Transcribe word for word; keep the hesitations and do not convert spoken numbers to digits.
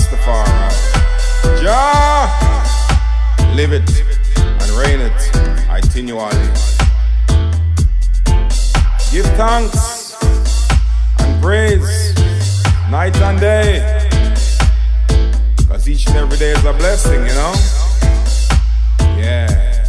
Rastafari. Jah, live it and reign it continually. Give thanks and praise night and day, cause each and every day is a blessing, you know? Yeah.